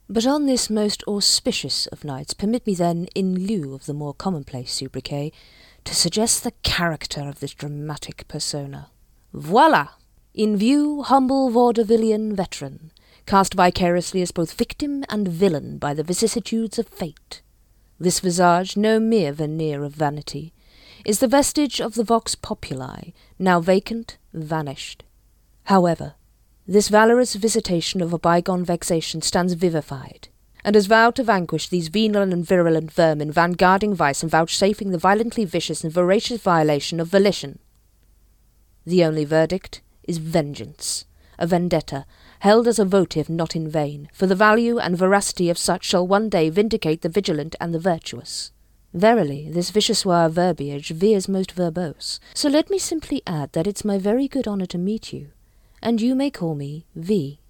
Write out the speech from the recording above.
But on this most auspicious of nights, permit me then, in lieu of the more commonplace sobriquet, to suggest the character of this dramatic persona. Voila! In view, humble vaudevillian veteran, cast vicariously as both victim and villain by the vicissitudes of fate. This visage, no mere veneer of vanity, is the vestige of the vox populi, now vacant, vanished. However, this valorous visitation of a bygone vexation stands vivified, and has vowed to vanquish these venal and virulent vermin vanguarding vice and vouchsafing the violently vicious and voracious violation of volition. The only verdict is vengeance, a vendetta, held as a votive not in vain, for the value and veracity of such shall one day vindicate the vigilant and the virtuous. Verily, this vichyssoise verbiage veers most verbose, so let me simply add that it's my very good honour to meet you, and you may call me V.